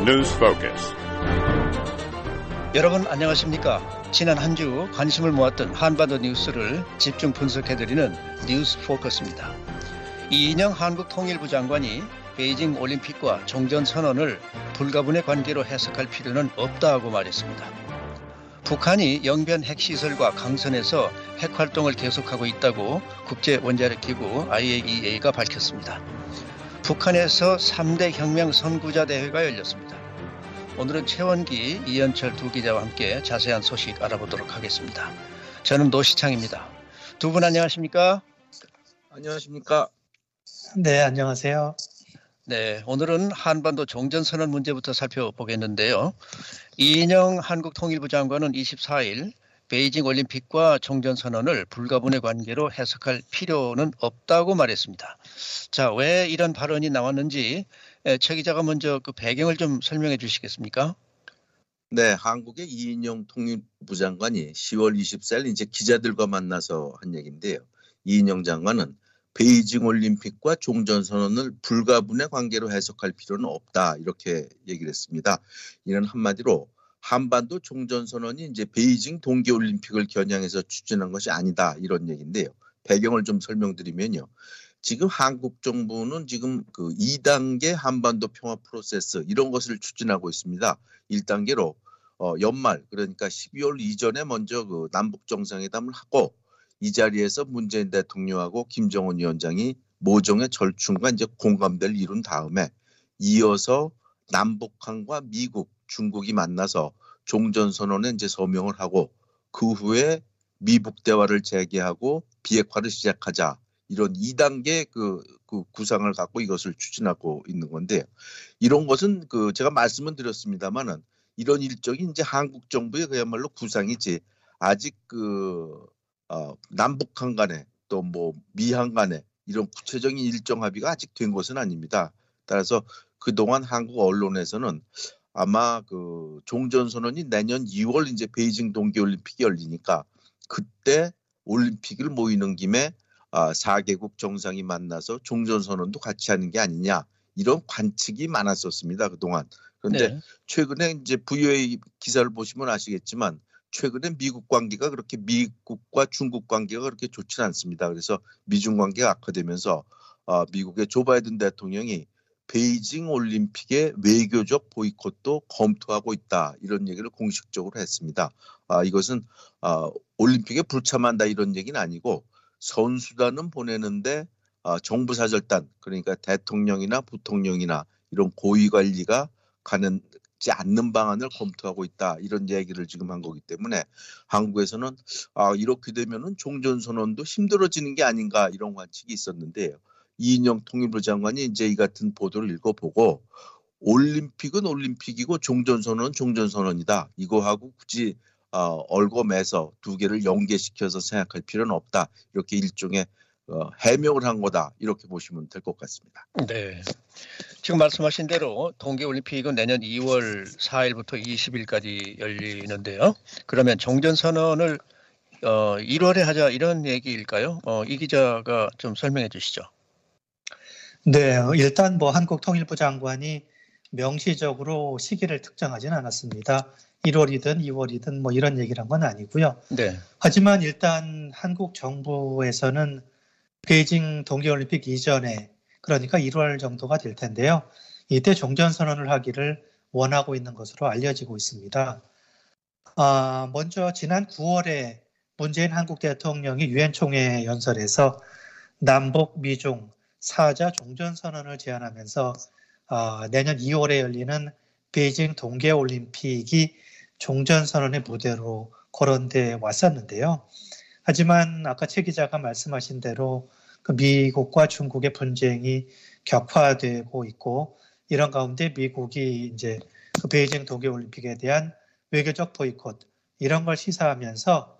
News Focus. 여러분 안녕하십니까? 지난 한 주 관심을 모았던 한반도 뉴스를 집중 분석해드리는 뉴스 포커스입니다. 이인영 한국통일부 장관이 베이징 올림픽과 종전선언을 불가분의 관계로 해석할 필요는 없다고 말했습니다. 북한이 영변 핵시설과 강선에서 핵활동을 계속하고 있다고 국제원자력기구 IAEA가 밝혔습니다. 북한에서 3대 혁명 선구자 대회가 열렸습니다. 오늘은 최원기, 이현철 두 기자와 함께 자세한 소식 알아보도록 하겠습니다. 저는 노시창입니다. 두 분 안녕하십니까? 안녕하십니까? 네, 안녕하세요. 네, 오늘은 한반도 종전선언 문제부터 살펴보겠는데요. 이인영 한국통일부 장관은 24일 베이징 올림픽과 종전선언을 불가분의 관계로 해석할 필요는 없다고 말했습니다. 자, 왜 이런 발언이 나왔는지 최 기자가 먼저 그 배경을 좀 설명해 주시겠습니까? 네, 한국의 이인영 통일부 장관이 10월 24일 이제 기자들과 만나서 한 얘기인데요. 이인영 장관은 베이징 올림픽과 종전선언을 불가분의 관계로 해석할 필요는 없다 이렇게 얘기를 했습니다. 이는 한마디로 한반도 종전선언이 이제 베이징 동계올림픽을 겨냥해서 추진한 것이 아니다 이런 얘기인데요. 배경을 좀 설명드리면요. 지금 한국 정부는 지금 그 2단계 한반도 평화 프로세스 이런 것을 추진하고 있습니다. 1단계로 연말 그러니까 12월 이전에 먼저 그 남북 정상회담을 하고 이 자리에서 문재인 대통령하고 김정은 위원장이 모종의 절충과 이제 공감대를 이룬 다음에 이어서 남북한과 미국, 중국이 만나서 종전선언에 이제 서명을 하고 그 후에 미북 대화를 재개하고 비핵화를 시작하자 이런 2단계 그 구상을 갖고 이것을 추진하고 있는 건데 이런 것은 그 제가 말씀은 드렸습니다만은 이런 일정이 이제 한국 정부의 그야말로 구상이지 아직 남북한 간에 또 뭐 미한 간에 이런 구체적인 일정 합의가 아직 된 것은 아닙니다. 따라서 그동안 한국 언론에서는 아마 그 종전선언이 내년 2월 이제 베이징 동계올림픽이 열리니까 그때 올림픽을 모이는 김에 4개국 정상이 만나서 종전선언도 같이 하는 게 아니냐 이런 관측이 많았었습니다. 그동안. 그런데 네. 최근에 이제 VOA 기사를 보시면 아시겠지만 최근에 미국 관계가 그렇게 미국과 중국 관계가 그렇게 좋지는 않습니다. 그래서 미중 관계가 악화되면서 미국의 조 바이든 대통령이 베이징 올림픽의 외교적 보이콧도 검토하고 있다. 이런 얘기를 공식적으로 했습니다. 이것은 올림픽에 불참한다 이런 얘기는 아니고 선수단은 보내는데 정부 사절단 그러니까 대통령이나 부통령이나 이런 고위 관리가 가지 않는 방안을 검토하고 있다. 이런 얘기를 지금 한 거기 때문에 한국에서는 이렇게 되면은 종전선언도 힘들어지는 게 아닌가 이런 관측이 있었는데요. 이인영 통일부 장관이 이제 이 같은 보도를 읽어보고 올림픽은 올림픽이고 종전선언은 종전선언이다. 이거하고 굳이 얽어매서 두 개를 연계시켜서 생각할 필요는 없다. 이렇게 일종의 해명을 한 거다. 이렇게 보시면 될 것 같습니다. 네. 지금 말씀하신 대로 동계올림픽은 내년 2월 4일부터 20일까지 열리는데요. 그러면 종전선언을 1월에 하자 이런 얘기일까요? 이 기자가 좀 설명해 주시죠. 네, 일단 뭐 한국통일부 장관이 명시적으로 시기를 특정하지는 않았습니다. 1월이든 2월이든 뭐 이런 얘기를 한 건 아니고요. 네. 하지만 일단 한국 정부에서는 베이징 동계올림픽 이전에 그러니까 1월 정도가 될 텐데요. 이때 종전선언을 하기를 원하고 있는 것으로 알려지고 있습니다. 먼저 지난 9월에 문재인 한국 대통령이 유엔 총회 연설에서 남북 미중 4자 종전선언을 제안하면서 내년 2월에 열리는 베이징 동계올림픽이 종전선언의 무대로 거론돼 왔었는데요. 하지만 아까 최 기자가 말씀하신 대로 그 미국과 중국의 분쟁이 격화되고 있고 이런 가운데 미국이 이제 그 베이징 동계올림픽에 대한 외교적 보이콧 이런 걸 시사하면서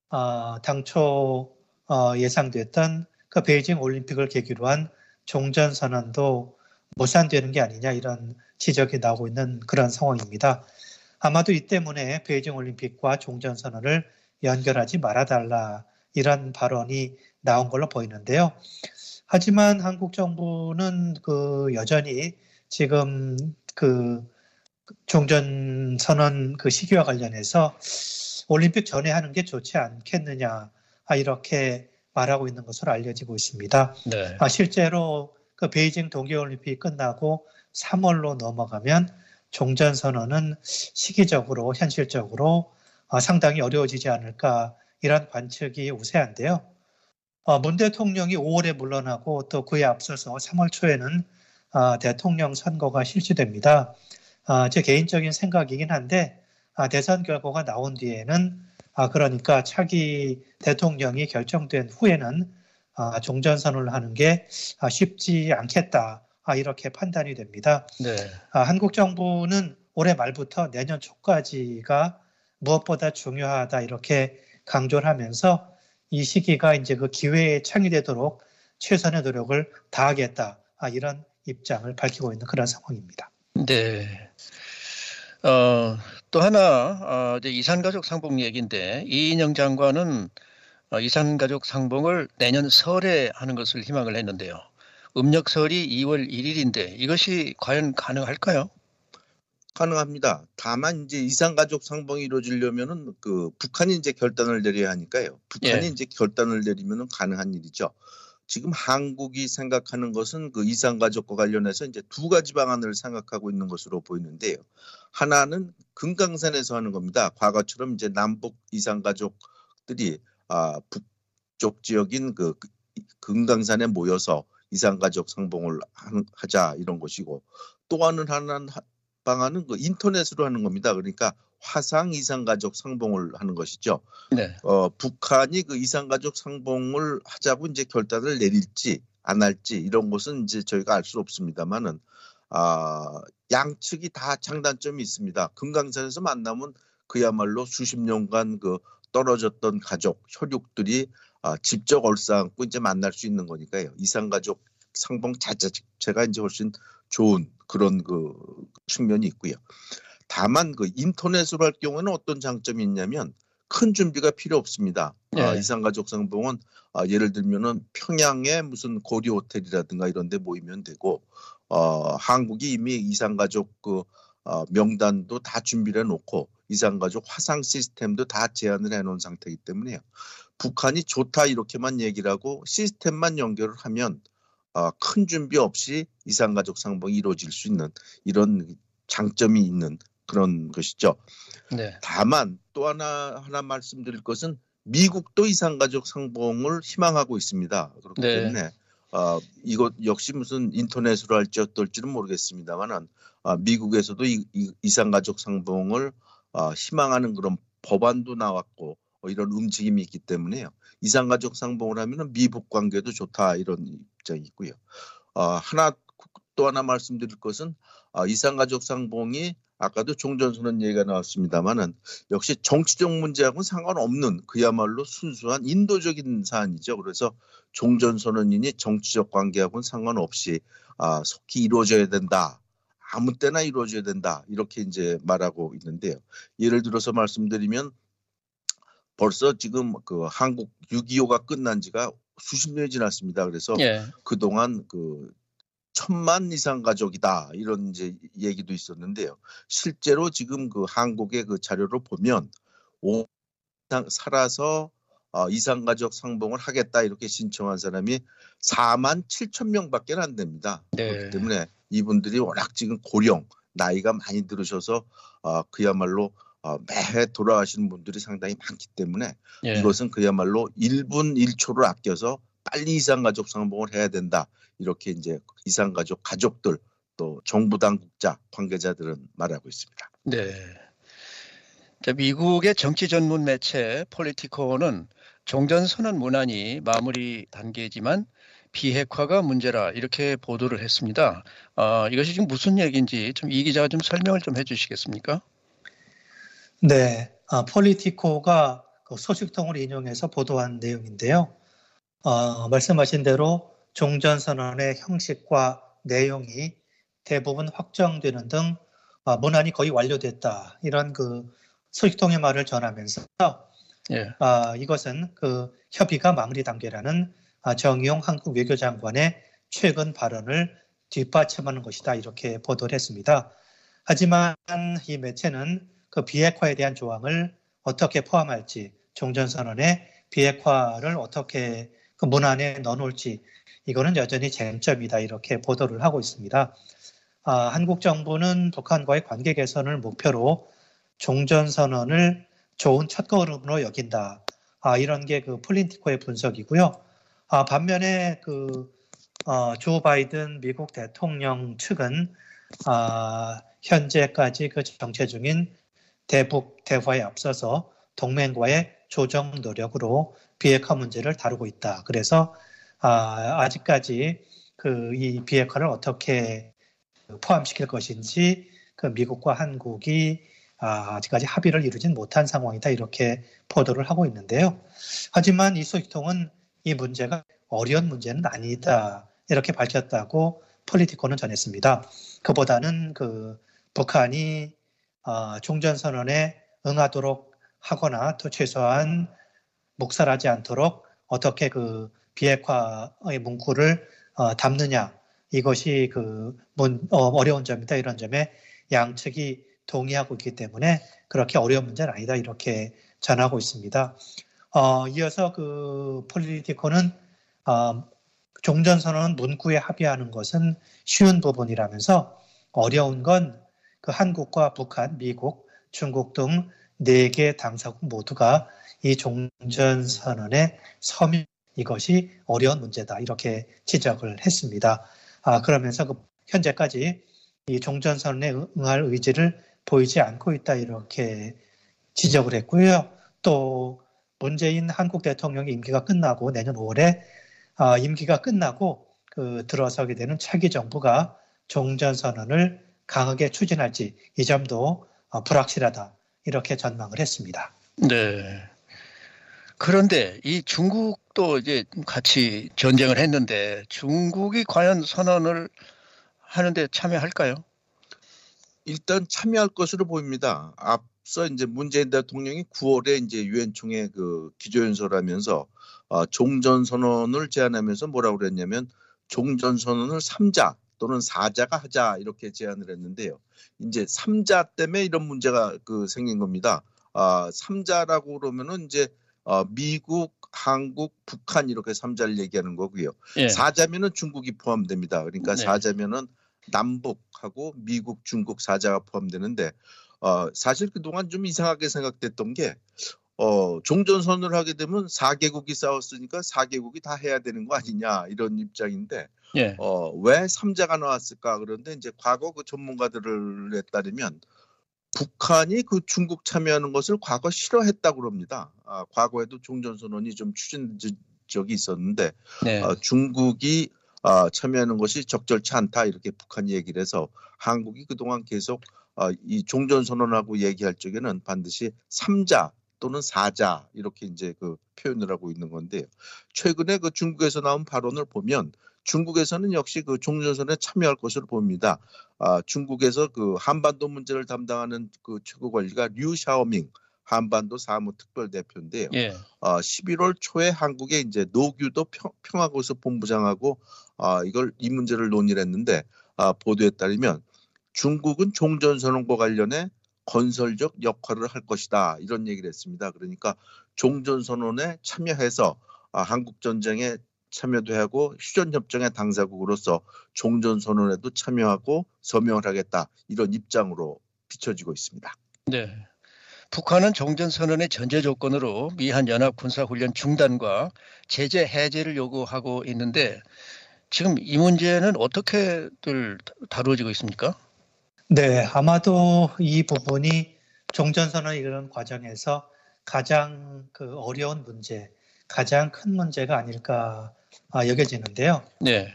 당초 예상됐던 그 베이징 올림픽을 계기로 한 종전선언도 무산되는 게 아니냐 이런 지적이 나오고 있는 그런 상황입니다. 아마도 이 때문에 베이징 올림픽과 종전선언을 연결하지 말아달라 이런 발언이 나온 걸로 보이는데요. 하지만 한국 정부는 여전히 지금 종전선언 그 시기와 관련해서 올림픽 전에 하는 게 좋지 않겠느냐 이렇게 말하고 있는 것으로 알려지고 있습니다. 네. 실제로 그 베이징 동계올림픽이 끝나고 3월로 넘어가면 종전선언은 시기적으로 현실적으로 상당히 어려워지지 않을까 이런 관측이 우세한데요. 문 대통령이 5월에 물러나고 또 그에 앞서서 3월 초에는 대통령 선거가 실시됩니다. 제 개인적인 생각이긴 한데 대선 결과가 나온 뒤에는 그러니까 차기 대통령이 결정된 후에는 종전선언을 하는 게 쉽지 않겠다 이렇게 판단이 됩니다. 네. 한국 정부는 올해 말부터 내년 초까지가 무엇보다 중요하다 이렇게 강조를 하면서 이 시기가 이제 그 기회에 창의되도록 최선의 노력을 다하겠다 이런 입장을 밝히고 있는 그런 상황입니다. 네. 또 하나 이제 이산가족 상봉 얘기인데 이인영 장관은 이산가족 상봉을 내년 설에 하는 것을 희망을 했는데요. 음력설이 2월 1일인데 이것이 과연 가능할까요? 가능합니다. 다만 이제 이산가족 상봉이 이루어지려면은 그 북한이 이제 결단을 내려야 하니까요. 북한이 이제 결단을 내리면은 가능한 일이죠. 지금 한국이 생각하는 것은 그 이산가족과 관련해서 이제 두 가지 방안을 생각하고 있는 것으로 보이는데요. 하나는 금강산에서 하는 겁니다. 과거처럼 이제 남북 이산가족들이 북쪽 지역인 그 금강산에 모여서 이산가족 상봉을 하자 이런 것이고, 또 하나는 방안은 그 인터넷으로 하는 겁니다. 그러니까 화상 이산가족 상봉을 하는 것이죠. 네. 북한이 그 이산가족 상봉을 하자고 이제 결단을 내릴지 안 할지 이런 것은 이제 저희가 알 수 없습니다만은 양측이 다 장단점이 있습니다. 금강산에서 만나면 그야말로 수십 년간 그 떨어졌던 가족 혈육들이 직접 얼싸안고 이제 만날 수 있는 거니까요. 이산가족 상봉 자체가 이제 훨씬 좋은 그런 그 측면이 있고요. 다만 그 인터넷으로 할 경우에는 어떤 장점이 있냐면 큰 준비가 필요 없습니다. 이산가족 상봉은 예를 들면은 평양에 무슨 고리 호텔이라든가 이런 데 모이면 되고, 한국이 이미 이산가족 그 명단도 다 준비를 해놓고 이산가족 화상 시스템도 다 제안을 해놓은 상태이기 때문에요. 북한이 좋다 이렇게만 얘기를 하고 시스템만 연결을 하면 큰 준비 없이 이산가족 상봉이 이루어질 수 있는 이런 장점이 있는 그런 것이죠. 네. 다만 또 하나 말씀드릴 것은 미국도 이산가족 상봉을 희망하고 있습니다. 그렇기 때문에 이것 역시 무슨 인터넷으로 할지 어떨지는 모르겠습니다만 미국에서도 이산가족 상봉을 희망하는 그런 법안도 나왔고 이런 움직임이 있기 때문에요. 이산가족 상봉을 하면 미북 관계도 좋다 이런 입장이 있고요. 또 하나 말씀드릴 것은 이산가족 상봉이 아까도 종전선언 얘기가 나왔습니다만은 역시 정치적 문제하고는 상관없는 그야말로 순수한 인도적인 사안이죠. 그래서 종전선언이니 정치적 관계하고는 상관없이 속히 이루어져야 된다. 아무 때나 이루어져야 된다. 이렇게 이제 말하고 있는데요. 예를 들어서 말씀드리면 벌써 지금 그 한국 6.25가 끝난 지가 수십 년이 지났습니다. 그래서 그동안 그 1,000만 이상 가족이다 이런 이제 얘기도 있었는데요. 실제로 지금 그 한국의 그 자료를 보면 5년 살아서 이산가족 상봉을 하겠다 이렇게 신청한 사람이 47,000명밖에 안 됩니다. 그렇기 때문에 이분들이 워낙 지금 고령 나이가 많이 들으셔서 그야말로 매해 돌아가시는 분들이 상당히 많기 때문에 이것은 그야말로 1분 1초를 아껴서 빨리 이산가족 상봉을 해야 된다. 이렇게 이제 이산가족 가족들 또 정부 당국자 관계자들은 말하고 있습니다. 네. 미국의 정치 전문 매체 폴리티코는 종전선언 문안이 마무리 단계지만 비핵화가 문제라 이렇게 보도를 했습니다. 이것이 지금 무슨 얘기인지 좀 이 기자가 좀 설명을 좀 해주시겠습니까? 네, 폴리티코가 그 소식통을 인용해서 보도한 내용인데요. 말씀하신 대로 종전선언의 형식과 내용이 대부분 확정되는 등 문안이 거의 완료됐다. 이런 그 소식통의 말을 전하면서 이것은 그 협의가 마무리 단계라는 정의용 한국 외교장관의 최근 발언을 뒷받침하는 것이다. 이렇게 보도를 했습니다. 하지만 이 매체는 그 비핵화에 대한 조항을 어떻게 포함할지, 종전선언의 비핵화를 어떻게 그 문안에 넣어놓을지, 이거는 여전히 쟁점이다, 이렇게 보도를 하고 있습니다. 한국 정부는 북한과의 관계 개선을 목표로 종전선언을 좋은 첫걸음으로 여긴다. 이런 게 그 폴리티코의 분석이고요. 반면에 조 바이든 미국 대통령 측은 현재까지 그 정체 중인 대북 대화에 앞서서 동맹과의 조정 노력으로 비핵화 문제를 다루고 있다. 그래서 아직까지 이 비핵화를 어떻게 포함시킬 것인지 그 미국과 한국이 아직까지 합의를 이루진 못한 상황이다, 이렇게 보도를 하고 있는데요. 하지만 이 소식통은 이 문제가 어려운 문제는 아니다, 이렇게 밝혔다고 폴리티코는 전했습니다. 그보다는 북한이 종전선언에 응하도록 하거나 또 최소한 묵살하지 않도록 어떻게 그 비핵화의 문구를 담느냐, 이것이 어려운 점이다, 이런 점에 양측이 동의하고 있기 때문에 그렇게 어려운 문제는 아니다, 이렇게 전하고 있습니다. 이어서 그 폴리티코는 종전선언 문구에 합의하는 것은 쉬운 부분이라면서 어려운 건 그 한국과 북한, 미국, 중국 등 4개 당사국 모두가 이 종전선언에 서명, 이것이 어려운 문제다, 이렇게 지적을 했습니다. 그러면서 현재까지 이 종전선언에 응할 의지를 보이지 않고 있다, 이렇게 지적을 했고요. 또 문재인 한국 대통령의 임기가 끝나고 내년 5월에 임기가 끝나고 들어서게 되는 차기 정부가 종전선언을 강하게 추진할지, 이 점도 불확실하다, 이렇게 전망을 했습니다. 네. 그런데 이 중국도 이제 같이 전쟁을 했는데 중국이 과연 선언을 하는데 참여할까요? 일단 참여할 것으로 보입니다. 앞서 이제 문재인 대통령이 9월에 이제 유엔 총회 기조연설하면서 종전선언을 제안하면서 뭐라고 그랬냐면 종전선언을 3자 또는 4자가 하자, 이렇게 제안을 했는데요. 이제 3자 때문에 이런 문제가 생긴 겁니다. 3자라고 그러면은 이제 미국, 한국, 북한 이렇게 3자를 얘기하는 거고요. 예. 4자면은 중국이 포함됩니다. 그러니까 네. 4자면은 남북하고 미국, 중국 4자가 포함되는데 사실 그동안 좀 이상하게 생각됐던 게 종전선언을 하게 되면 4개국이 싸웠으니까 4개국이 다 해야 되는 거 아니냐, 이런 입장인데 예. 왜 3자가 나왔을까? 그런데 이제 과거 그 전문가들에 따르면 북한이 중국 참여하는 것을 과거 싫어했다고 그럽니다. 과거에도 종전선언이 좀 추진된 적이 있었는데 네. 중국이 참여하는 것이 적절치 않다, 이렇게 북한이 얘기를 해서 한국이 그동안 계속 이 종전선언하고 얘기할 적에는 반드시 3자 또는 4자 이렇게 이제 표현을 하고 있는 건데요. 최근에 중국에서 나온 발언을 보면 중국에서는 역시 종전선언에 참여할 것으로 봅니다. 중국에서 한반도 문제를 담당하는 최고 관리가 류 샤오밍 한반도 사무특별대표인데요. 예. 11월 초에 한국에 이제 노규도 평화고수 본부장하고 이 문제를 논의를 했는데 보도에 따르면 중국은 종전선언과 관련해 건설적 역할을 할 것이다, 이런 얘기를 했습니다. 그러니까 종전선언에 참여해서 한국전쟁에 참여도 하고 휴전협정의 당사국으로서 종전선언에도 참여하고 서명을 하겠다, 이런 입장으로 비춰지고 있습니다. 네. 북한은 종전선언의 전제 조건으로 미한 연합 군사훈련 중단과 제재 해제를 요구하고 있는데 지금 이 문제는 어떻게들 다루어지고 있습니까? 네, 아마도 이 부분이 종전선언을 이루는 과정에서 가장 어려운 문제, 가장 큰 문제가 아닐까 여겨지는데요. 네.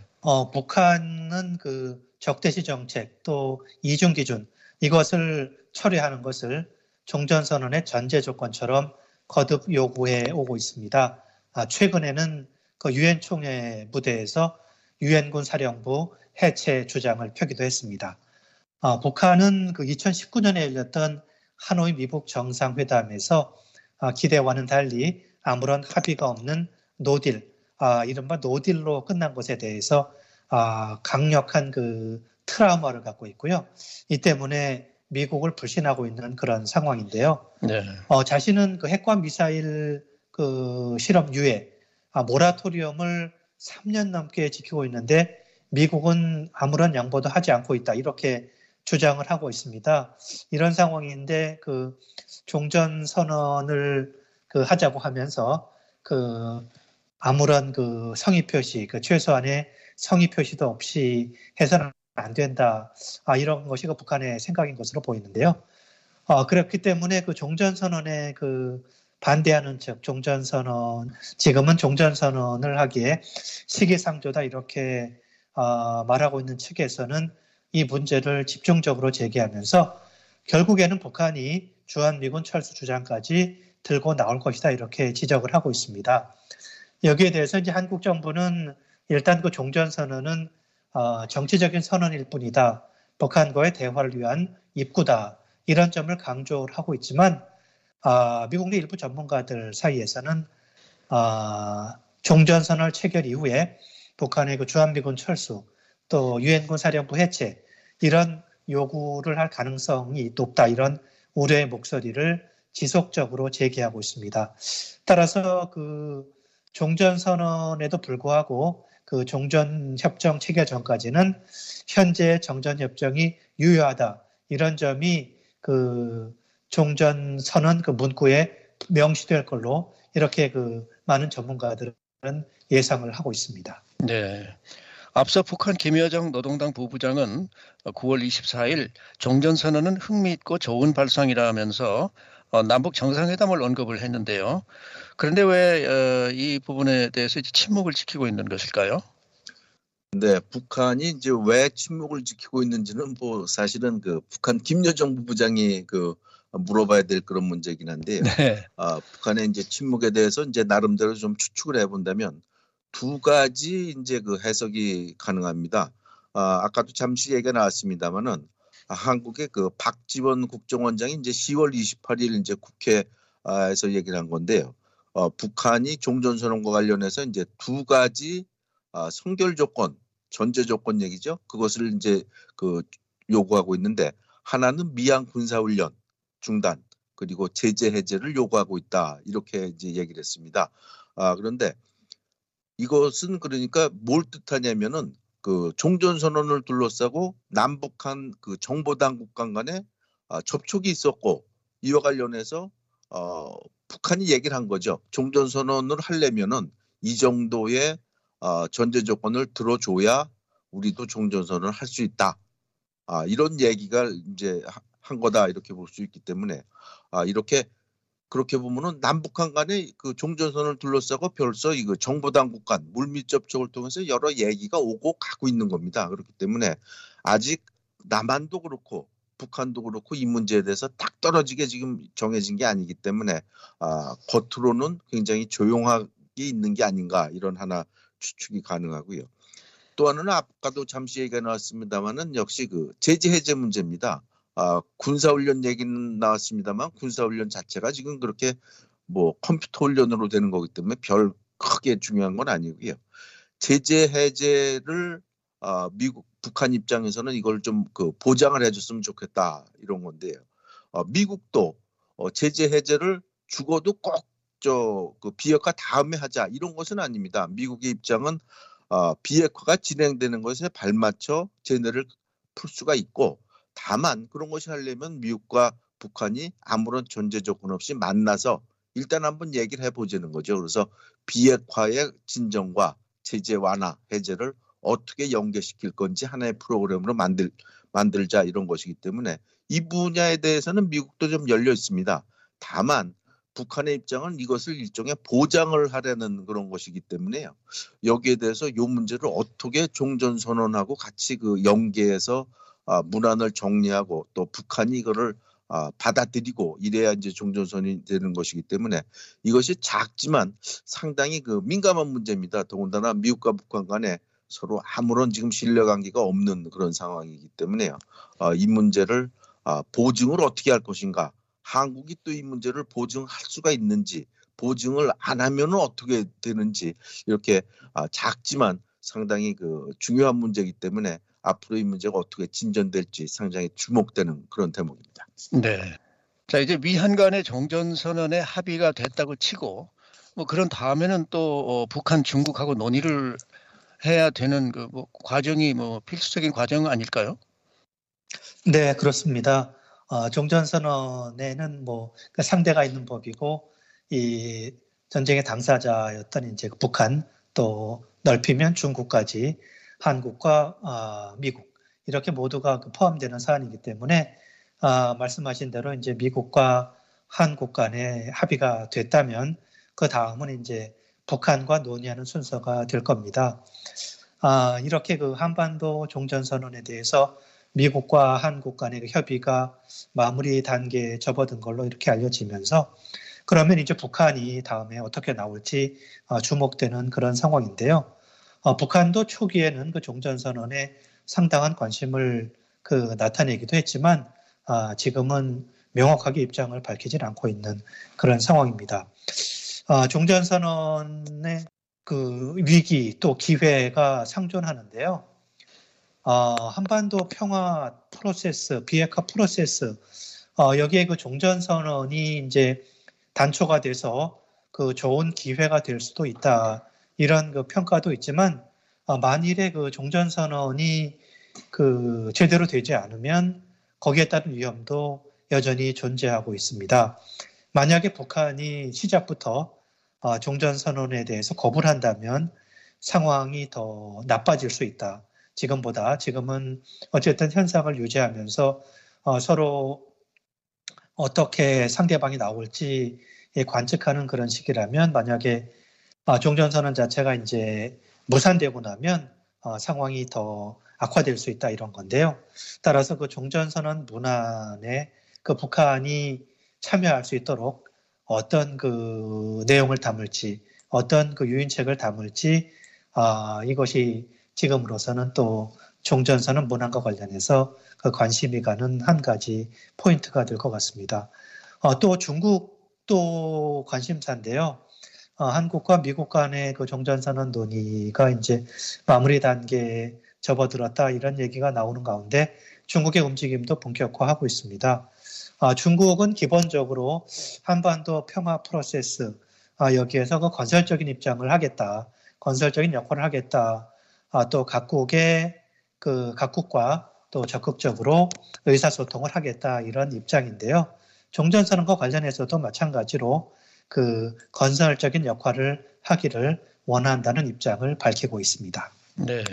북한은 적대시 정책 또 이중 기준, 이것을 철회하는 것을 종전선언의 전제 조건처럼 거듭 요구해 오고 있습니다. 최근에는 유엔 총회 무대에서 유엔군 사령부 해체 주장을 펴기도 했습니다. 북한은 2019년에 열렸던 하노이 미북 정상회담에서 기대와는 달리 아무런 합의가 없는 노딜, 이른바 노딜로 끝난 것에 대해서 강력한 그 트라우마를 갖고 있고요. 이 때문에 미국을 불신하고 있는 그런 상황인데요. 네. 자신은 그 핵과 미사일 그 실험 유예, 모라토리엄을 3년 넘게 지키고 있는데 미국은 아무런 양보도 하지 않고 있다. 이렇게 주장을 하고 있습니다. 이런 상황인데 그 종전 선언을 그 하자고 하면서 그 아무런 그 성의 표시, 그 최소한의 성의 표시도 없이 해서는 안 된다. 이런 것이 그 북한의 생각인 것으로 보이는데요. 그렇기 때문에 그 종전선언에 그 반대하는 측, 종전선언, 지금은 종전선언을 하기에 시기상조다 이렇게 말하고 있는 측에서는 이 문제를 집중적으로 제기하면서 결국에는 북한이 주한미군 철수 주장까지 들고 나올 것이다 이렇게 지적을 하고 있습니다. 여기에 대해서 이제 한국 정부는 일단 그 종전선언은 정치적인 선언일 뿐이다. 북한과의 대화를 위한 입구다. 이런 점을 강조를 하고 있지만 미국 내 일부 전문가들 사이에서는 종전선언 체결 이후에 북한의 그 주한미군 철수 또 유엔군 사령부 해체 이런 요구를 할 가능성이 높다. 이런 우려의 목소리를 지속적으로 제기하고 있습니다. 따라서 그 종전선언에도 불구하고 그 종전협정 체결 전까지는 현재 정전협정이 유효하다. 이런 점이 그 종전선언 그 문구에 명시될 걸로 이렇게 그 많은 전문가들은 예상을 하고 있습니다. 네. 앞서 북한 김여정 노동당 부부장은 9월 24일 종전선언은 흥미있고 좋은 발상이라면서 남북 정상회담을 언급을 했는데요. 그런데 왜 이 부분에 대해서 이제 침묵을 지키고 있는 것일까요? 네, 북한이 이제 왜 침묵을 지키고 있는지는 뭐 사실은 그 북한 김여정 부부장이 그 물어봐야 될 그런 문제이긴 한데요. 네. 북한의 이제 침묵에 대해서 이제 나름대로 좀 추측을 해본다면 두 가지 이제 그 해석이 가능합니다. 아까도 잠시 얘기가 나왔습니다만은 한국의 그 박지원 국정원장이 이제 10월 28일 이제 국회에서 얘기를 한 건데요. 북한이 종전선언과 관련해서 이제 두 가지 선결 조건, 전제 조건 얘기죠. 그것을 이제 그 요구하고 있는데 하나는 미양 군사훈련 중단 그리고 제재 해제를 요구하고 있다. 이렇게 이제 얘기를 했습니다. 그런데 이것은 그러니까 뭘 뜻하냐면은 그 종전선언을 둘러싸고 남북한 그 정보당국 간에 접촉이 있었고 이와 관련해서 북한이 얘기를 한 거죠. 종전선언을 하려면은 이 정도의 전제 조건을 들어줘야 우리도 종전선언을 할 수 있다. 이런 얘기가 이제 한 거다 이렇게 볼 수 있기 때문에 이렇게 그렇게 보면은 남북한 간의 그 종전선언을 둘러싸고 벌써 이거 정보당국 간 물밑 접촉을 통해서 여러 얘기가 오고 가고 있는 겁니다. 그렇기 때문에 아직 남한도 그렇고 북한도 그렇고 이 문제에 대해서 딱 떨어지게 지금 정해진 게 아니기 때문에 겉으로는 굉장히 조용하게 있는 게 아닌가 이런 하나 추측이 가능하고요. 또 하나는 아까도 잠시 얘기가 나왔습니다만은 역시 그 제재 해제 문제입니다. 군사훈련 얘기는 나왔습니다만 군사훈련 자체가 지금 그렇게 뭐 컴퓨터 훈련으로 되는 거기 때문에 별 크게 중요한 건 아니고요. 제재 해제를 북한 입장에서는 이걸 좀 그 보장을 해줬으면 좋겠다 이런 건데요. 미국도 제재 해제를 죽어도 꼭 그 비핵화 다음에 하자 이런 것은 아닙니다. 미국의 입장은 비핵화가 진행되는 것에 발맞춰 쟤네를 풀 수가 있고 다만 그런 것이 하려면 미국과 북한이 아무런 전제 조건 없이 만나서 일단 한번 얘기를 해보자는 거죠. 그래서 비핵화의 진정과 제재 완화, 해제를 어떻게 연계시킬 건지 하나의 프로그램으로 만들자 이런 것이기 때문에 이 분야에 대해서는 미국도 좀 열려 있습니다. 다만 북한의 입장은 이것을 일종의 보장을 하려는 그런 것이기 때문에요. 여기에 대해서 이 문제를 어떻게 종전선언하고 같이 그 연계해서 문안을 정리하고 또 북한이 이거를 받아들이고 이래야 이제 종전선언이 되는 것이기 때문에 이것이 작지만 상당히 그 민감한 문제입니다. 더군다나 미국과 북한 간에 서로 아무런 지금 신뢰관계가 없는 그런 상황이기 때문에요. 이 문제를 보증을 어떻게 할 것인가. 한국이 또 이 문제를 보증할 수가 있는지 보증을 안 하면 어떻게 되는지 이렇게 작지만 상당히 그 중요한 문제이기 때문에 앞으로 이 문제가 어떻게 진전될지 상당히 주목되는 그런 대목입니다. 네. 자, 이제 미한 간의 종전선언에 합의가 됐다고 치고 뭐 그런 다음에는 또 북한, 중국하고 논의를 해야 되는 그 뭐 과정이 뭐 필수적인 과정 아닐까요? 네, 그렇습니다. 종전선언에는 뭐 상대가 있는 법이고 이 전쟁의 당사자였던 이제 북한 또 넓히면 중국까지 한국과 미국 이렇게 모두가 포함되는 사안이기 때문에 말씀하신 대로 이제 미국과 한국 간에 합의가 됐다면 그 다음은 이제 북한과 논의하는 순서가 될 겁니다. 이렇게 그 한반도 종전선언에 대해서 미국과 한국 간의 그 협의가 마무리 단계에 접어든 걸로 이렇게 알려지면서 그러면 이제 북한이 다음에 어떻게 나올지 주목되는 그런 상황인데요. 북한도 초기에는 그 종전선언에 상당한 관심을 나타내기도 했지만 지금은 명확하게 입장을 밝히질 않고 있는 그런 상황입니다. 종전선언의 그 위기 또 기회가 상존하는데요. 한반도 평화 프로세스, 비핵화 프로세스, 여기에 그 종전선언이 이제 단초가 돼서 그 좋은 기회가 될 수도 있다. 이런 그 평가도 있지만, 만일에 그 종전선언이 그 제대로 되지 않으면 거기에 따른 위험도 여전히 존재하고 있습니다. 만약에 북한이 시작부터 종전선언에 대해서 거부를 한다면 상황이 더 나빠질 수 있다. 지금은 어쨌든 현상을 유지하면서 서로 어떻게 상대방이 나올지 관측하는 그런 시기라면 만약에 종전선언 자체가 이제 무산되고 나면 상황이 더 악화될 수 있다 이런 건데요. 따라서 그 종전선언 문안에 그 북한이 참여할 수 있도록 어떤 그 내용을 담을지, 어떤 그 유인책을 담을지, 이것이 지금으로서는 또 종전선언 문안과 관련해서 그 관심이 가는 한 가지 포인트가 될 것 같습니다. 또 중국도 관심사인데요. 한국과 미국 간의 그 종전선언 논의가 이제 마무리 단계에 접어들었다 이런 얘기가 나오는 가운데 중국의 움직임도 본격화하고 있습니다. 중국은 기본적으로 한반도 평화 프로세스 여기에서 그 건설적인 입장을 하겠다, 건설적인 역할을 하겠다. 또 각국과 또 적극적으로 의사소통을 하겠다 이런 입장인데요. 종전선언과 관련해서도 마찬가지로 그 건설적인 역할을 하기를 원한다는 입장을 밝히고 있습니다. 네.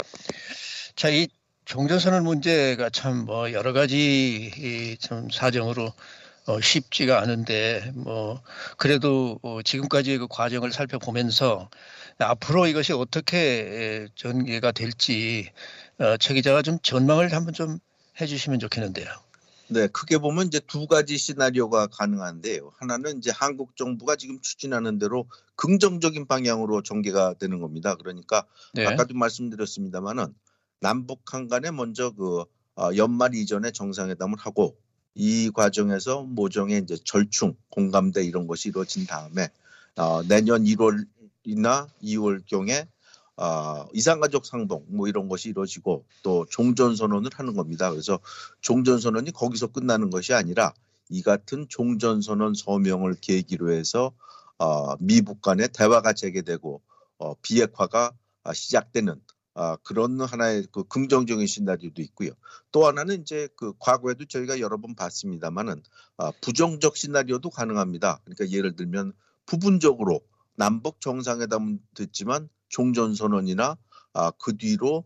자, 이 종전선언 문제가 참 뭐 여러 가지 좀 사정으로 쉽지가 않은데 뭐 그래도 지금까지의 그 과정을 살펴보면서 앞으로 이것이 어떻게 전개가 될지 최 기자가 좀 전망을 한번 좀 해주시면 좋겠는데요. 네, 크게 보면 이제 두 가지 시나리오가 가능한데요. 하나는 이제 한국 정부가 지금 추진하는 대로 긍정적인 방향으로 전개가 되는 겁니다. 그러니까 네. 아까도 말씀드렸습니다만은 남북한 간에 먼저 연말 이전에 정상회담을 하고 이 과정에서 모종의 이제 절충, 공감대 이런 것이 이루어진 다음에 내년 1월이나 2월경에 이산가족 상봉 뭐 이런 것이 이루어지고 또 종전선언을 하는 겁니다. 그래서 종전선언이 거기서 끝나는 것이 아니라 이 같은 종전선언 서명을 계기로 해서 미북 간의 대화가 재개되고 비핵화가 시작되는 그런 하나의 그 긍정적인 시나리오도 있고요. 또 하나는 이제 그 과거에도 저희가 여러 번 봤습니다만은 부정적 시나리오도 가능합니다. 그러니까 예를 들면 부분적으로 남북 정상회담은 됐지만 종전선언이나 그 뒤로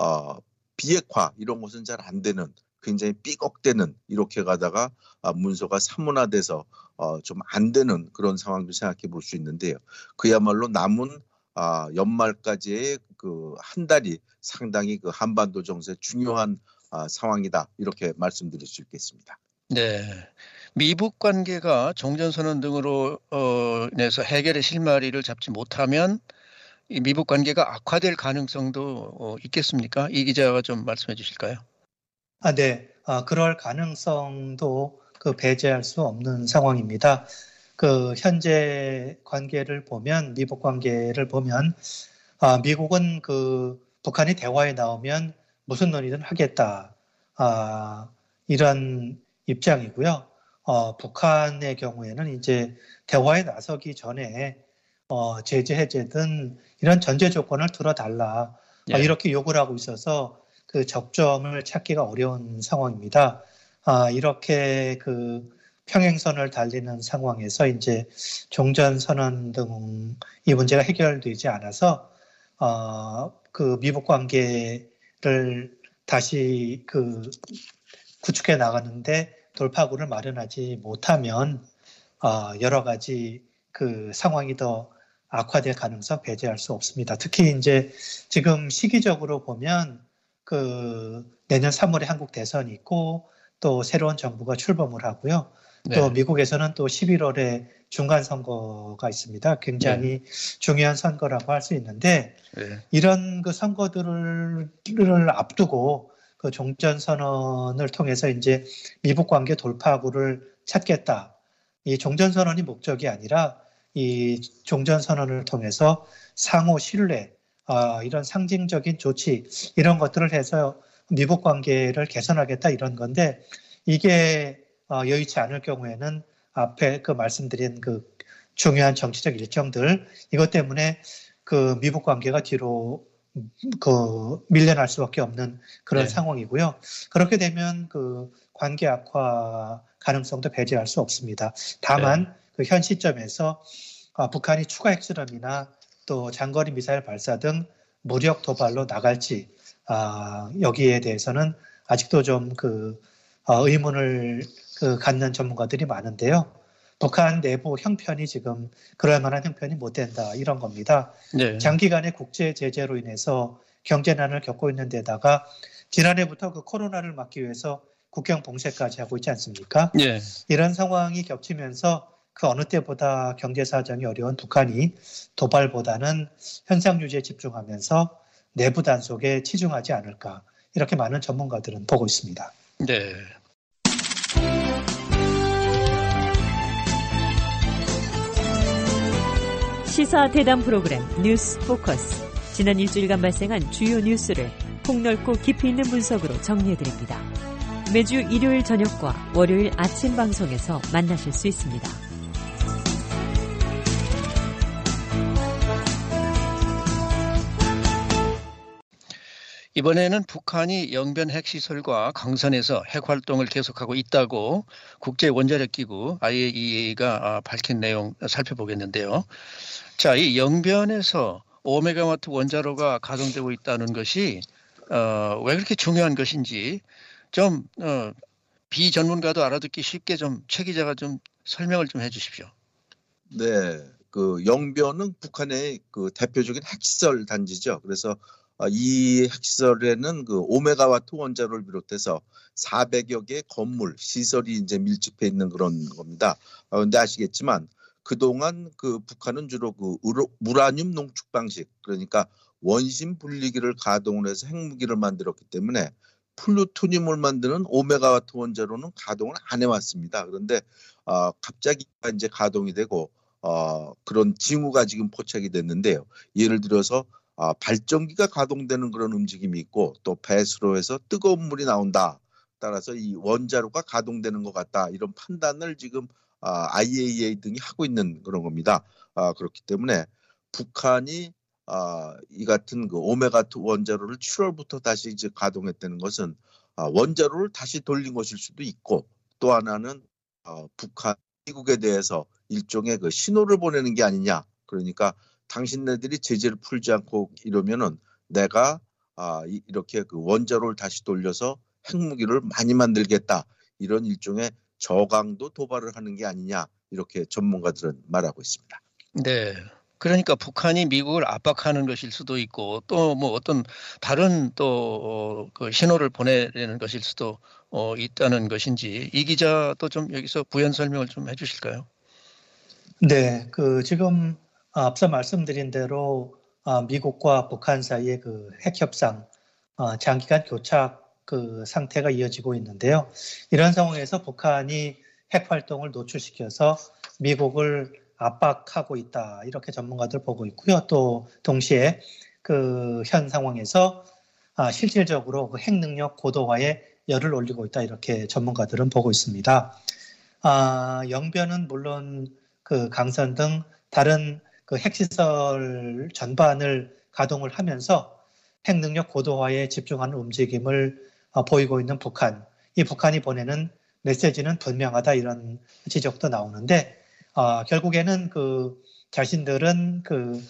비핵화 이런 것은 잘 안 되는 굉장히 삐걱대는 이렇게 가다가 문서가 사문화돼서 좀 안 되는 그런 상황도 생각해 볼 수 있는데요. 그야말로 남은 연말까지의 그 한 달이 상당히 그 한반도 정세 중요한 상황이다 이렇게 말씀드릴 수 있겠습니다. 네. 미북 관계가 종전선언 등으로 인해서 해결의 실마리를 잡지 못하면 이 미북 관계가 악화될 가능성도 있겠습니까? 이 기자가 좀 말씀해 주실까요? 네. 그럴 가능성도 배제할 수 없는 상황입니다. 현재 관계를 보면, 미북 관계를 보면, 미국은 그 북한이 대화에 나오면 무슨 논의든 하겠다. 이런 입장이고요. 북한의 경우에는 이제 대화에 나서기 전에 제재 해제든 이런 전제 조건을 들어달라. 예. 이렇게 요구를 하고 있어서 그 접점을 찾기가 어려운 상황입니다. 이렇게 그 평행선을 달리는 상황에서 이제 종전선언 등 이 문제가 해결되지 않아서 그 미북 관계를 다시 그 구축해 나가는데 돌파구를 마련하지 못하면 여러 가지 그 상황이 더 악화될 가능성 배제할 수 없습니다. 특히 이제 지금 시기적으로 보면 그 내년 3월에 한국 대선이 있고 또 새로운 정부가 출범을 하고요. 네. 또 미국에서는 또 11월에 중간 선거가 있습니다. 굉장히 중요한 선거라고 할 수 있는데 이런 그 선거들을 앞두고 그 종전선언을 통해서 이제 미북 관계 돌파구를 찾겠다. 이 종전선언이 목적이 아니라 이 종전선언을 통해서 상호 신뢰, 이런 상징적인 조치 이런 것들을 해서 미북 관계를 개선하겠다 이런 건데 이게 여의치 않을 경우에는 앞에 그 말씀드린 그 중요한 정치적 일정들 이것 때문에 그 미북 관계가 뒤로 그 밀려날 수밖에 없는 그런 상황이고요. 그렇게 되면 그 관계 악화 가능성도 배제할 수 없습니다. 다만 그 현 시점에서 북한이 추가 핵실험이나 또 장거리 미사일 발사 등 무력 도발로 나갈지 여기에 대해서는 아직도 좀 그 의문을 갖는 전문가들이 많은데요. 북한 내부 형편이 지금 그럴 만한 형편이 못 된다 이런 겁니다. 네. 장기간의 국제 제재로 인해서 경제난을 겪고 있는 데다가 지난해부터 그 코로나를 막기 위해서 국경 봉쇄까지 하고 있지 않습니까? 네. 이런 상황이 겹치면서 그 어느 때보다 경제 사정이 어려운 북한이 도발보다는 현상 유지에 집중하면서 내부 단속에 치중하지 않을까 이렇게 많은 전문가들은 보고 있습니다. 네. 시사 대담 프로그램 뉴스 포커스. 지난 일주일간 발생한 주요 뉴스를 폭넓고 깊이 있는 분석으로 정리해드립니다. 매주 일요일 저녁과 월요일 아침 방송에서 만나실 수 있습니다. 이번에는 북한이 영변 핵시설과 강선에서 핵활동을 계속하고 있다고 국제원자력기구 IAEA가 밝힌 내용 살펴보겠는데요. 자, 이 영변에서 5메가와트 원자로가 가동되고 있다는 것이 왜 그렇게 중요한 것인지 좀 비전문가도 알아듣기 쉽게 좀 최 기자가 좀 설명을 좀 해주십시오. 네, 그 영변은 북한의 그 대표적인 핵시설 단지죠. 그래서 이 핵시설에는 그 5메가와트 원자로를 비롯해서 400여 개의 건물, 시설이 이제 밀집해 있는 그런 겁니다. 그런데 아시겠지만 그동안 그 북한은 주로 그 우라늄 농축 방식, 그러니까 원심 분리기를 가동을 해서 핵무기를 만들었기 때문에 플루토늄을 만드는 5메가와트 원자로는 가동을 안 해왔습니다. 그런데 갑자기 이제 가동이 되고 그런 징후가 지금 포착이 됐는데요. 예를 들어서 발전기가 가동되는 그런 움직임이 있고 또 배수로 해서 뜨거운 물이 나온다. 따라서 이 원자로가 가동되는 것 같다. 이런 판단을 지금 IAEA 등이 하고 있는 그런 겁니다. 그렇기 때문에 북한이 이 같은 그 5메가와트 원자로를 7월부터 다시 이제 가동했다는 것은 원자로를 다시 돌린 것일 수도 있고 또 하나는 북한 미국에 대해서 일종의 그 신호를 보내는 게 아니냐. 그러니까 당신네들이 제재를 풀지 않고 이러면은 내가 이렇게 그 원자로를 다시 돌려서 핵무기를 많이 만들겠다. 이런 일종의 저강도 도발을 하는 게 아니냐. 이렇게 전문가들은 말하고 있습니다. 네. 그러니까 북한이 미국을 압박하는 것일 수도 있고 또 뭐 어떤 다른 또 그 신호를 보내는 것일 수도 있다는 것인지 이 기자도 좀 여기서 부연 설명을 좀 해주실까요? 네, 그 지금 앞서 말씀드린 대로 미국과 북한 사이의 그 핵 협상 장기간 교착 그 상태가 이어지고 있는데요. 이런 상황에서 북한이 핵 활동을 노출시켜서 미국을 압박하고 있다 이렇게 전문가들 보고 있고요. 또 동시에 그 현 상황에서 실질적으로 그 핵 능력 고도화에 열을 올리고 있다 이렇게 전문가들은 보고 있습니다. 영변은 물론 그 강선 등 다른 그 핵시설 전반을 가동을 하면서 핵 능력 고도화에 집중하는 움직임을 보이고 있는 북한. 이 북한이 보내는 메시지는 분명하다 이런 지적도 나오는데 결국에는 그 자신들은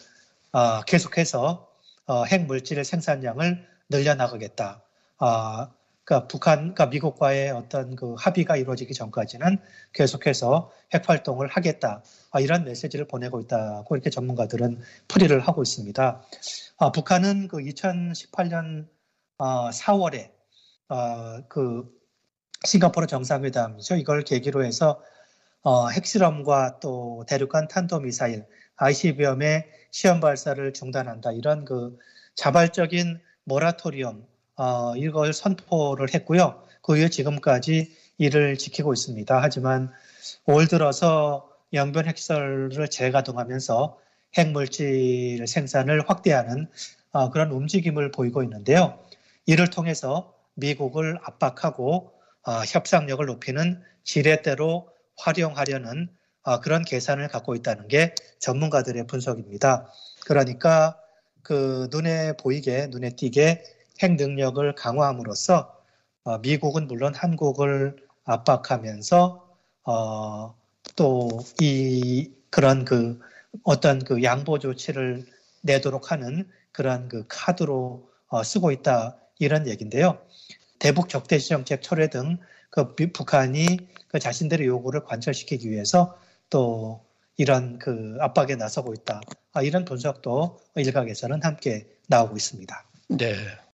계속해서 핵 물질의 생산량을 늘려나가겠다. 그러니까 미국과의 어떤 그 합의가 이루어지기 전까지는 계속해서 핵 활동을 하겠다. 이런 메시지를 보내고 있다고 이렇게 전문가들은 풀이를 하고 있습니다. 북한은 그 2018년 4월에 그 싱가포르 정상회담이죠. 이걸 계기로 해서 핵실험과 또 대륙간 탄도미사일 ICBM의 시험 발사를 중단한다. 이런 그 자발적인 모라토리엄 이걸 선포를 했고요. 그 이후 지금까지 이를 지키고 있습니다. 하지만 올 들어서 영변 핵시설을 재가동하면서 핵물질 생산을 확대하는 그런 움직임을 보이고 있는데요. 이를 통해서 미국을 압박하고 협상력을 높이는 지렛대로 활용하려는 그런 계산을 갖고 있다는 게 전문가들의 분석입니다. 그러니까 그 눈에 띄게 핵 능력을 강화함으로써 미국은 물론 한국을 압박하면서 또 그런 그 어떤 그 양보 조치를 내도록 하는 그런 그 카드로 쓰고 있다 이런 얘기인데요. 대북 적대시 정책 철회 등 그 북한이 그 자신들의 요구를 관철시키기 위해서 또 이런 그 압박에 나서고 있다. 이런 분석도 일각에서는 함께 나오고 있습니다. 네.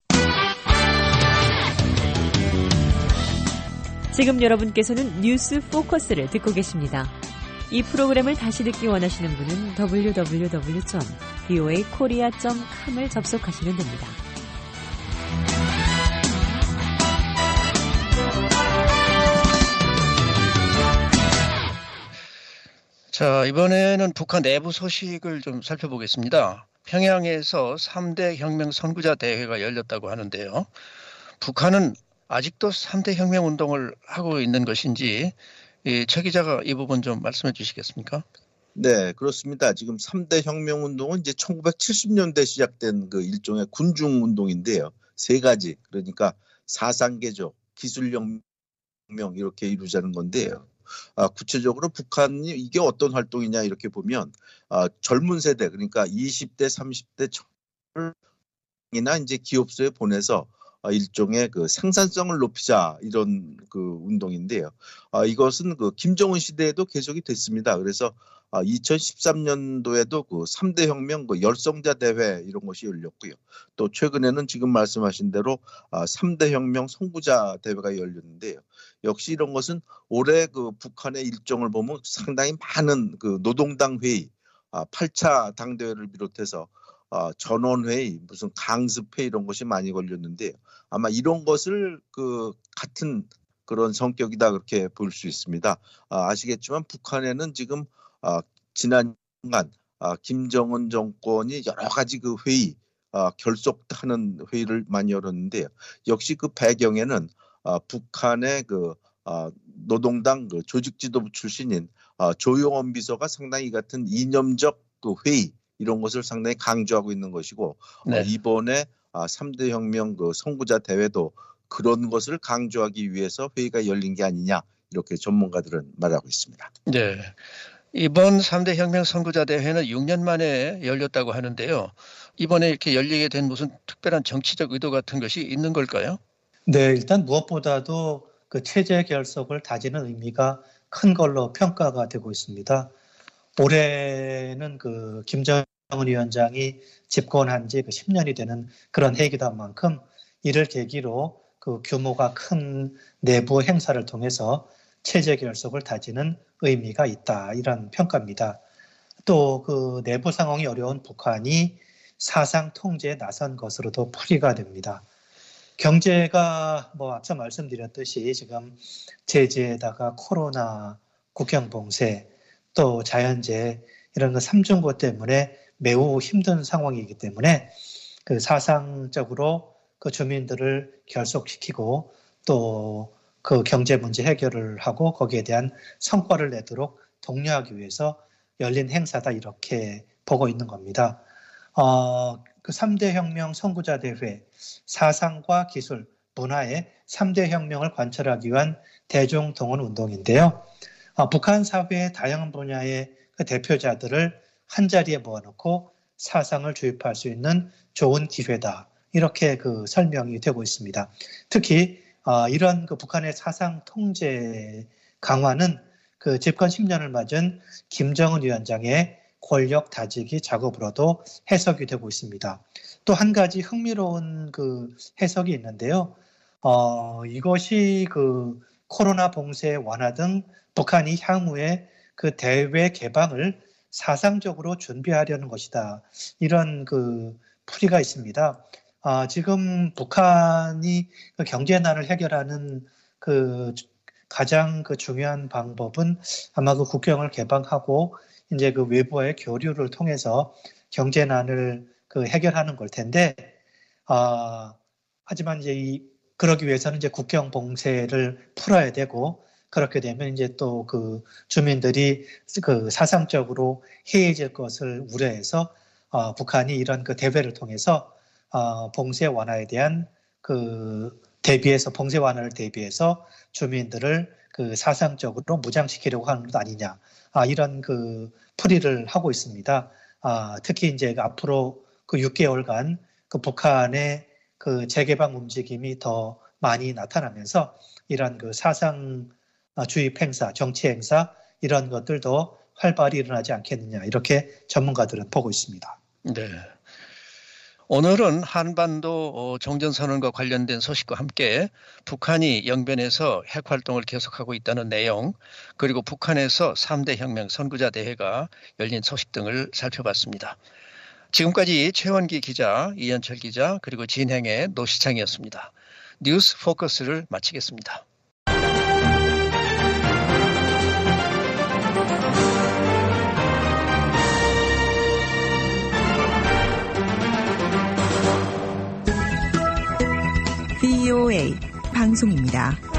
지금 여러분께서는 뉴스 포커스를 듣고 계십니다. 이 프로그램을 다시 듣기 원하시는 분은 www.voakorea.com을 접속하시면 됩니다. 자, 이번에는 북한 내부 소식을 좀 살펴보겠습니다. 평양에서 3대 혁명 선구자 대회가 열렸다고 하는데요. 북한은 아직도 3대 혁명 운동을 하고 있는 것인지 최 기자가 이 부분 좀 말씀해 주시겠습니까? 네, 그렇습니다. 지금 3대 혁명 운동은 이제 1970년대 시작된 그 일종의 군중 운동인데요. 세 가지, 그러니까 사상개조, 기술혁명 이렇게 이루자는 건데요. 구체적으로 북한이 이게 어떤 활동이냐 이렇게 보면 젊은 세대, 그러니까 20대, 30대 청년이나 이제 기업소에 보내서 일종의 그 생산성을 높이자 이런 그 운동인데요. 이것은 그 김정은 시대에도 계속이 됐습니다. 그래서 2013년도에도 그 3대 혁명 그 열성자 대회 이런 것이 열렸고요. 또 최근에는 지금 말씀하신 대로 3대 혁명 선구자 대회가 열렸는데요. 역시 이런 것은 올해 그 북한의 일정을 보면 상당히 많은 그 노동당 회의, 8차 당대회를 비롯해서 전원회의, 무슨 강습회 이런 것이 많이 걸렸는데요. 아마 이런 것을 그 같은 그런 성격이다 그렇게 볼 수 있습니다. 아시겠지만 북한에는 지금 지난간 김정은 정권이 여러 가지 그 회의, 결속하는 회의를 많이 열었는데요. 역시 그 배경에는 북한의 그 노동당 그 조직 지도부 출신인 조용원 비서가 상당히 같은 이념적 그 회의 이런 것을 상당히 강조하고 있는 것이고 네. 이번에 3대 혁명 그 선구자 대회도 그런 것을 강조하기 위해서 회의가 열린 게 아니냐 이렇게 전문가들은 말하고 있습니다. 네. 이번 3대 혁명 선구자 대회는 6년 만에 열렸다고 하는데요. 이번에 이렇게 열리게 된 무슨 특별한 정치적 의도 같은 것이 있는 걸까요? 네, 일단 무엇보다도 그 체제 결속을 다지는 의미가 큰 걸로 평가가 되고 있습니다. 올해는 그 김정은 위원장이 집권한 지 10년이 되는 그런 해이기도 한 만큼 이를 계기로 그 규모가 큰 내부 행사를 통해서 체제 결속을 다지는 의미가 있다. 이런 평가입니다. 또 그 내부 상황이 어려운 북한이 사상 통제에 나선 것으로도 풀이가 됩니다. 경제가 앞서 말씀드렸듯이 지금 제재에다가 코로나, 국경 봉쇄, 또 자연재해 이런 거 3중고 때문에 매우 힘든 상황이기 때문에 그 사상적으로 그 주민들을 결속시키고 또 그 경제 문제 해결을 하고 거기에 대한 성과를 내도록 독려하기 위해서 열린 행사다 이렇게 보고 있는 겁니다. 그 3대 혁명 선구자 대회, 사상과 기술, 문화의 3대 혁명을 관철하기 위한 대중 동원 운동인데요. 북한 사회의 다양한 분야의 그 대표자들을 한자리에 모아놓고 사상을 주입할 수 있는 좋은 기회다. 이렇게 그 설명이 되고 있습니다. 특히 이런 그 북한의 사상 통제 강화는 그 집권 10년을 맞은 김정은 위원장의 권력 다지기 작업으로도 해석이 되고 있습니다. 또 한 가지 흥미로운 그 해석이 있는데요. 이것이 그 코로나 봉쇄 완화 등 북한이 향후에 그 대외 개방을 사상적으로 준비하려는 것이다. 이런 그 풀이가 있습니다. 지금 북한이 그 경제난을 해결하는 그 가장 그 중요한 방법은 아마 그 국경을 개방하고 이제 그 외부와의 교류를 통해서 경제난을 그 해결하는 걸 텐데, 하지만 이제 그러기 위해서는 이제 국경 봉쇄를 풀어야 되고, 그렇게 되면 이제 또 그 주민들이 그 사상적으로 해이해질 것을 우려해서 북한이 이런 그 대회를 통해서 봉쇄 완화에 대한 그 봉쇄 완화를 대비해서 주민들을 그 사상적으로 무장시키려고 하는 것 아니냐, 이런 그 풀이를 하고 있습니다. 특히 이제 앞으로 그 6개월간 그 북한의 그 재개방 움직임이 더 많이 나타나면서 이런 그 사상 주입 행사, 정치 행사 이런 것들도 활발히 일어나지 않겠느냐, 이렇게 전문가들은 보고 있습니다. 네. 오늘은 한반도 종전선언과 관련된 소식과 함께 북한이 영변에서 핵활동을 계속하고 있다는 내용, 그리고 북한에서 3대 혁명 선구자 대회가 열린 소식 등을 살펴봤습니다. 지금까지 최원기 기자, 이현철 기자, 그리고 진행의 노시창이었습니다. 뉴스 포커스를 마치겠습니다. VOA 방송입니다.